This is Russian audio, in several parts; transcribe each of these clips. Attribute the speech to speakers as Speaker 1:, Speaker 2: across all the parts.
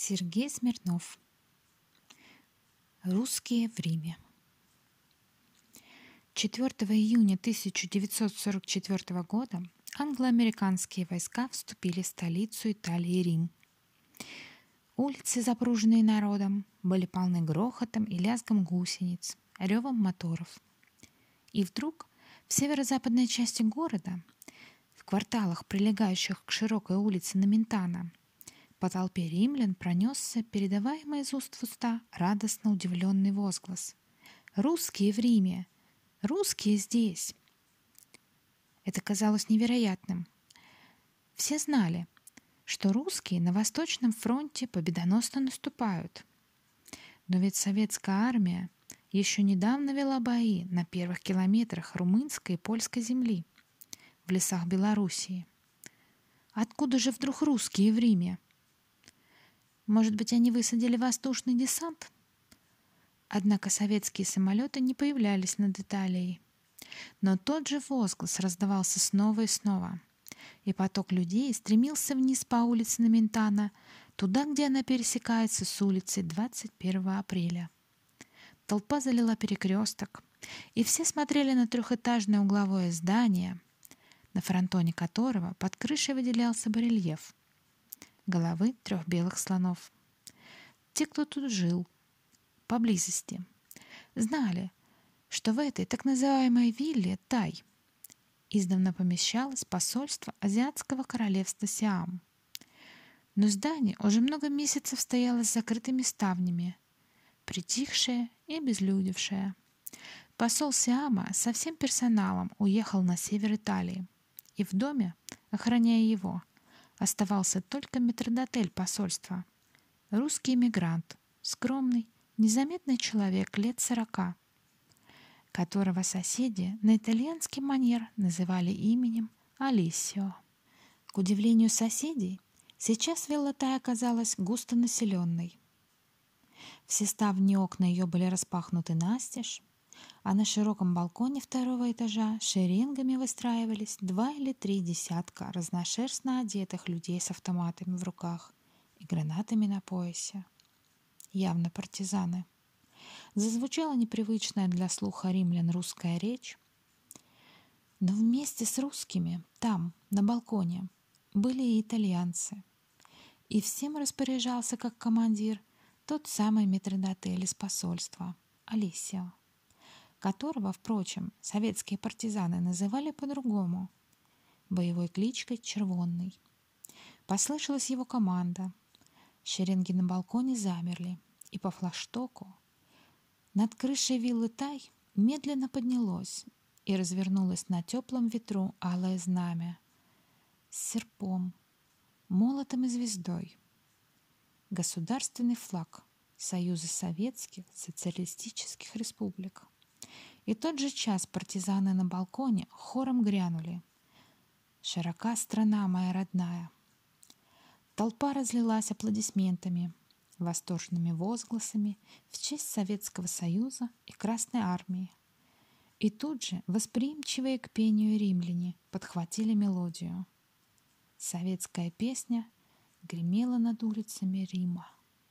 Speaker 1: Сергей Смирнов. Русские в Риме. 4 июня 1944 года англо-американские войска вступили в столицу Италии Рим. Улицы, запруженные народом, были полны грохотом и лязгом гусениц, ревом моторов. И вдруг в северо-западной части города, в кварталах, прилегающих к широкой улице Номентана, по толпе римлян пронесся, передаваемый из уст в уста, радостно удивленный возглас: «Русские в Риме! Русские здесь!» Это казалось невероятным. Все знали, что русские на Восточном фронте победоносно наступают. Но ведь советская армия еще недавно вела бои на первых километрах румынской и польской земли, в лесах Белоруссии. Откуда же вдруг русские в Риме? Может быть, они высадили воздушный десант? Однако советские самолеты не появлялись над Италией. Но тот же возглас раздавался снова и снова, и поток людей стремился вниз по улице Номентана, туда, где она пересекается с улицей 21 апреля. Толпа залила перекресток, и все смотрели на трехэтажное угловое здание, на фронтоне которого под крышей выделялся барельеф головы 3 белых слонов. Те, кто тут жил, поблизости, знали, что в этой так называемой вилле Тай издавна помещалось посольство Азиатского королевства Сиам. Но здание уже много месяцев стояло с закрытыми ставнями, притихшее и обезлюдевшее. Посол Сиама со всем персоналом уехал на север Италии, и в доме, охраняя его, оставался только метрдотель посольства, русский эмигрант, скромный, незаметный человек лет 40, которого соседи на итальянский манер называли именем Алиссио. К удивлению соседей, сейчас вилла Тай оказалась густонаселенной. Все ставни и окна ее были распахнуты настежь, а на широком балконе 2-го этажа шеренгами выстраивались 2 или 3 десятка разношерстно одетых людей с автоматами в руках и гранатами на поясе. Явно партизаны. Зазвучала непривычная для слуха римлян русская речь, но вместе с русскими там, на балконе, были и итальянцы. И всем распоряжался как командир тот самый метрдотель из посольства Алиссио, которого, впрочем, советские партизаны называли по-другому, боевой кличкой «Червонный». Послышалась его команда. Шеренги на балконе замерли, и по флагштоку над крышей виллы Тай медленно поднялось и развернулось на теплом ветру алое знамя с серпом, молотом и звездой. Государственный флаг Союза Советских Социалистических Республик. И тот же час партизаны на балконе хором грянули: «Широка страна моя родная». Толпа разлилась аплодисментами, восторженными возгласами в честь Советского Союза и Красной Армии. И тут же восприимчивые к пению римляне подхватили мелодию. Советская песня гремела над улицами Рима,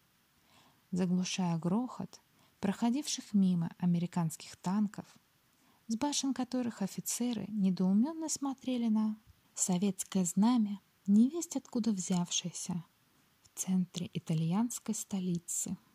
Speaker 1: заглушая грохот проходивших мимо американских танков, с башен которых офицеры недоуменно смотрели на советское знамя, невесть откуда взявшееся в центре итальянской столицы.